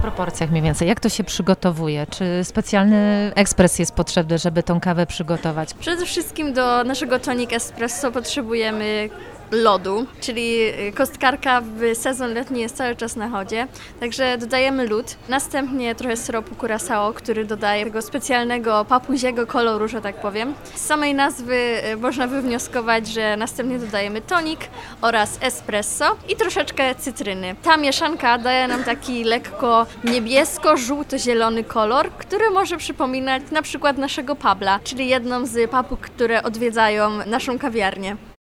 proporcjach mniej więcej? Jak to się przygotowuje? Czy specjalny ekspres jest potrzebny, żeby tą kawę przygotować? Przede wszystkim do naszego tonik espresso potrzebujemy lodu, czyli kostkarka w sezon letni jest cały czas na chodzie, także dodajemy lód, następnie trochę syropu curaçao, który dodaje tego specjalnego papuziego koloru, że tak powiem. Z samej nazwy można wywnioskować, że następnie dodajemy tonik oraz espresso i troszeczkę cytryny. Ta mieszanka daje nam taki lekko niebiesko-żółto-zielony kolor, który może przypominać na przykład naszego Pabla, czyli jedną z papug, które odwiedzają naszą kawiarnię.